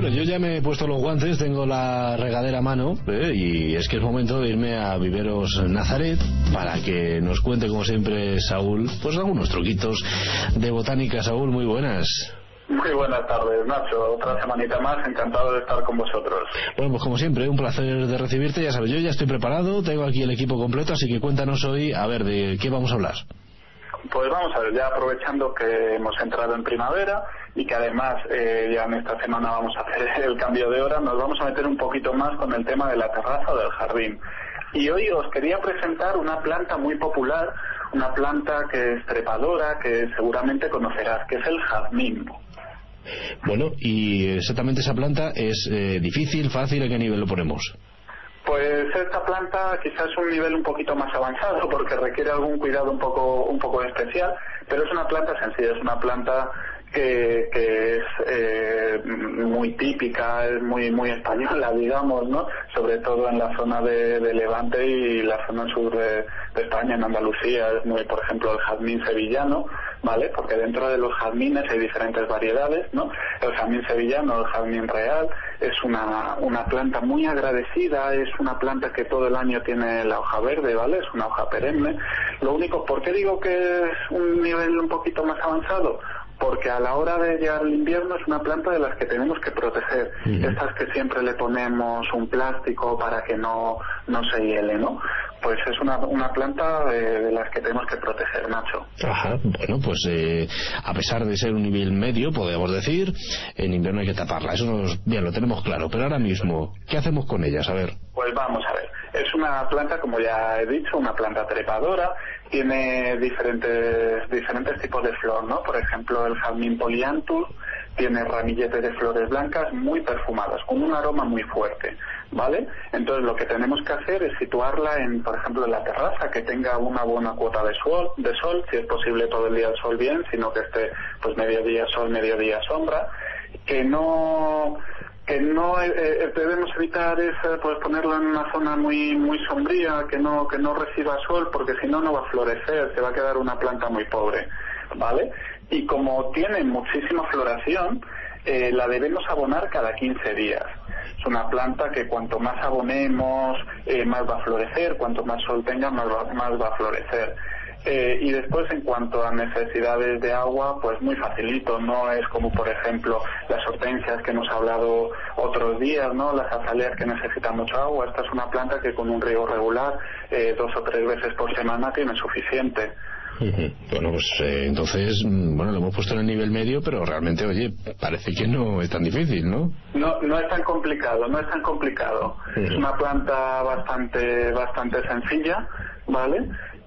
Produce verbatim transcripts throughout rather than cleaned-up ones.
Bueno, yo ya me he puesto los guantes, tengo la regadera a mano, ¿eh? Y es que es momento de irme a Viveros Nazaret para que nos cuente, como siempre, Saúl, pues algunos truquitos de botánica. Saúl, muy buenas. Muy buenas tardes, Nacho. Otra semanita más, encantado de estar con vosotros. Bueno, pues como siempre, un placer de recibirte. Ya sabes, yo ya estoy preparado, tengo aquí el equipo completo, así que cuéntanos hoy, a ver, ¿de qué vamos a hablar? Pues vamos a ver, ya aprovechando que hemos entrado en primavera y que además eh, ya en esta semana vamos a hacer el cambio de hora, nos vamos a meter un poquito más con el tema de la terraza o del jardín. Y hoy os quería presentar una planta muy popular, una planta que es trepadora, que seguramente conocerás, que es el jazmín. Bueno, y exactamente esa planta es eh, difícil, fácil, ¿a qué nivel lo ponemos? Pues esta planta quizás es un nivel un poquito más avanzado porque requiere algún cuidado un poco un poco especial, pero es una planta sencilla, es una planta que, que es eh, muy típica, es muy muy española, digamos, ¿no? Sobre todo en la zona de, de Levante y la zona sur de, de España, en Andalucía, es muy, por ejemplo, el jazmín sevillano, ¿vale? Porque dentro de los jazmines hay diferentes variedades, ¿no? El jazmín sevillano, el jazmín real, es una, una planta muy agradecida, es una planta que todo el año tiene la hoja verde, ¿vale? Es una hoja perenne. Lo único, ¿por qué digo que es un nivel un poquito más avanzado? Porque a la hora de llegar el invierno es una planta de las que tenemos que proteger. Uh-huh. Estas que siempre le ponemos un plástico para que no, no se hiele, ¿no? Pues es una, una planta de, de las que tenemos que proteger, Nacho. Ajá, bueno, pues eh, a pesar de ser un nivel medio, podemos decir, en invierno hay que taparla. Eso nos, bien, lo tenemos claro. Pero ahora mismo, ¿qué hacemos con ellas? A ver. Pues vamos a ver. Es una planta, como ya he dicho, una planta trepadora. Tiene diferentes diferentes tipos de flor, ¿no? Por ejemplo, el jazmín polyanthus tiene ramilletes de flores blancas muy perfumadas, con un aroma muy fuerte, ¿vale? Entonces lo que tenemos que hacer es situarla en, por ejemplo, en la terraza, que tenga una buena cuota de sol, de sol, si es posible todo el día el sol bien, sino que esté pues mediodía sol, mediodía sombra, que no... que no eh, debemos evitar es eh, pues ponerlo en una zona muy muy sombría, que no que no reciba sol, porque si no no va a florecer, se va a quedar una planta muy pobre, ¿vale? Y como tiene muchísima floración, eh, la debemos abonar cada quince días. Es una planta que cuanto más abonemos, eh, más va a florecer, cuanto más sol tenga, más va, más va a florecer. Eh, y después, en cuanto a necesidades de agua, pues muy facilito, no es como por ejemplo las hortensias que hemos hablado otros días, ¿no? Las azaleas que necesitan mucho agua. Esta es una planta que con un riego regular, eh, dos o tres veces por semana, tiene suficiente. Uh-huh. Bueno, pues eh, entonces, bueno, lo hemos puesto en el nivel medio, pero realmente, oye, parece que no es tan difícil, ¿no? No, no es tan complicado, no es tan complicado. Uh-huh. Es una planta bastante, bastante sencilla, ¿vale?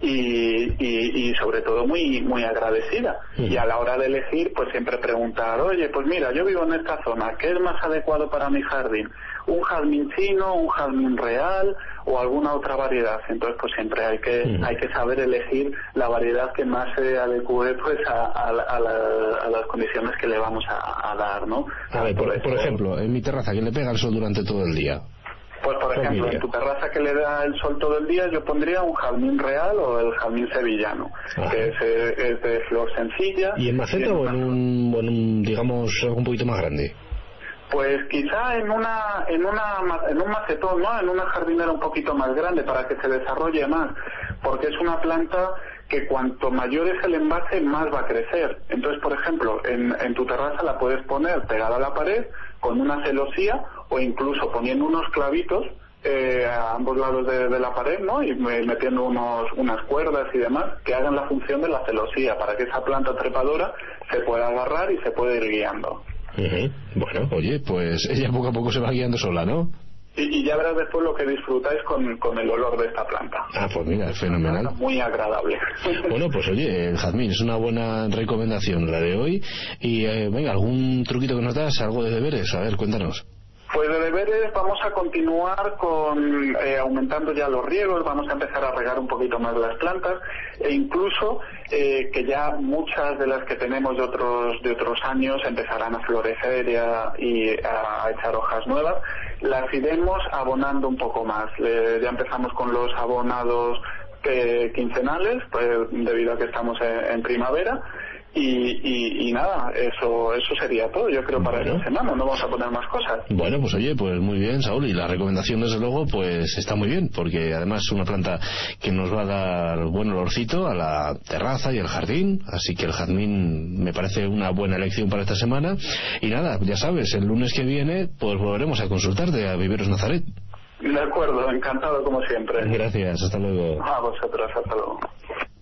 Y, y, y sobre todo muy muy agradecida. Uh-huh. Y a la hora de elegir, pues siempre preguntar, oye, pues mira, yo vivo en esta zona, ¿qué es más adecuado para mi jardín? ¿Un jazmín chino, un jazmín real o alguna otra variedad? Entonces pues siempre hay que uh-huh. hay que saber elegir la variedad que más se adecue pues a, a, a, la, a las condiciones que le vamos a, a dar, ¿no? A ver, por, por ejemplo, en mi terraza, que le pega el sol durante todo el día. Pues por ejemplo, en tu terraza que le da el sol todo el día, yo pondría un jazmín real o el jazmín sevillano, Ajá. que es, es de flor sencilla. ¿Y en maceta o en un, en un, digamos, algo un poquito más grande? Pues quizá en una en una en un macetón, ¿no? En una jardinera un poquito más grande para que se desarrolle más, porque es una planta que cuanto mayor es el envase, más va a crecer. Entonces, por ejemplo, en, en tu terraza la puedes poner pegada a la pared con una celosía o incluso poniendo unos clavitos eh, a ambos lados de, de la pared, ¿no? Y metiendo unos unas cuerdas y demás que hagan la función de la celosía para que esa planta trepadora se pueda agarrar y se pueda ir guiando. Uh-huh. Bueno, oye, pues ella poco a poco se va guiando sola, ¿no? Y, y ya verás después lo que disfrutáis con, con el olor de esta planta. Ah, pues mira, es fenomenal. Muy agradable. Bueno, pues oye, el jazmín es una buena recomendación la de hoy. Y eh, venga, ¿algún truquito que nos das? ¿Algo de deberes? A ver, cuéntanos. Pues de deberes vamos a continuar con eh, aumentando ya los riegos, vamos a empezar a regar un poquito más las plantas e incluso eh, que ya muchas de las que tenemos de otros de otros años empezarán a florecer y a, y a echar hojas nuevas, las iremos abonando un poco más. Eh, ya empezamos con los abonados eh, quincenales, pues debido a que estamos en, en primavera. Y, y, y nada, eso eso sería todo, yo creo, para bueno. esta semana. No vamos a poner más cosas. Bueno, pues oye, pues muy bien, Saúl, y la recomendación desde luego pues está muy bien, porque además es una planta que nos va a dar buen olorcito a la terraza y al jardín, así que el jazmín me parece una buena elección para esta semana. Y nada, ya sabes, el lunes que viene pues volveremos a consultarte a Viveros Nazaret. De acuerdo, encantado como siempre. Gracias, hasta luego. A vosotros, hasta luego.